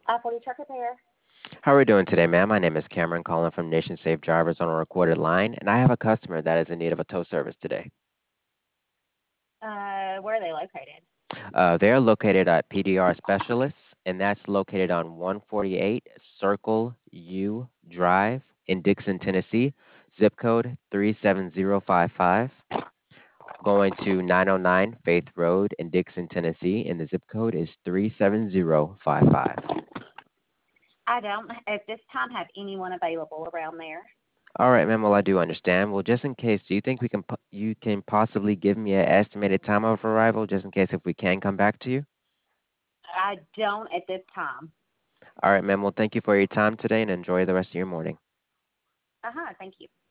For the truck repair, How are we doing today, ma'am? My name is Cameron calling from Nation Safe Drivers on a recorded line, and I have a customer that is in need of a tow service today. where are they located? They are located at PDR Specialists, and that's located on 148 Circle U Drive in Dixon, Tennessee, zip code 37055. Going to 909 Faith Road in Dixon, Tennessee, and the zip code is 37055. I don't at this time have anyone available around there. All right, ma'am. Well, I do understand. Well, just in case, do you think you can possibly give me an estimated time of arrival, just in case if we can come back to you? I don't at this time. All right, ma'am. Well, thank you for your time today, and enjoy the rest of your morning. Thank you.